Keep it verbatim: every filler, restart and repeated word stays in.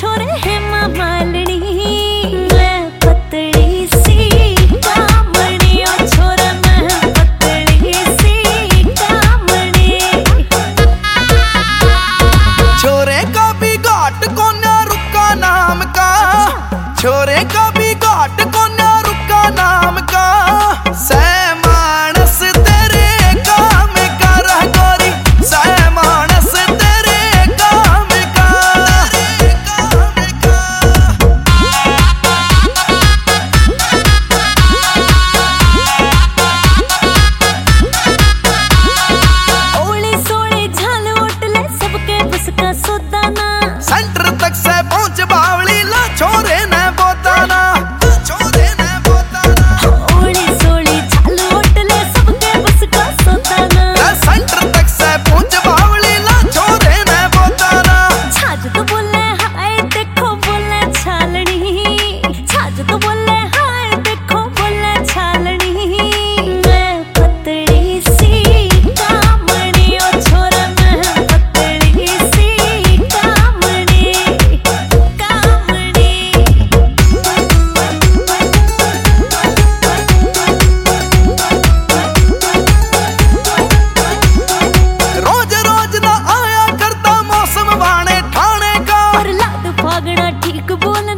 छोरे हेमा मालिनी, मैं पतली सी कामणी ओ छोरा मैं पतली सी कामणी। छोरे का भी घाट कोन्या रुका नाम का, छोरे का भी घाट कोन्या रुका नाम का। सै मानस तेरे काम का रह गोरी, सै मानस तेरे काम का, तेरे काम का। ओली सोली झाल उठले सबके बस का सोदाना, सेंटर तक से पहुंच बावली ला छोरे ने बोताना, छोरे ने बोताना। ओली सोली झाल उठले सबके बस का सोदाना, सेंटर तक से पहुंच बावली ला छोरे ने बोताना। छाज तो बोले हाय देखो बोले छालनी, छाज तो बोले हाय देखो बोले छालनी। मैं पतली सी कामणी ओ छोरा मैं पतली सी कामणी, कामणी। रोज रोज ना आया करता मौसम बाणे ठाणे का, पर लाद फागड़ा ठीक बोल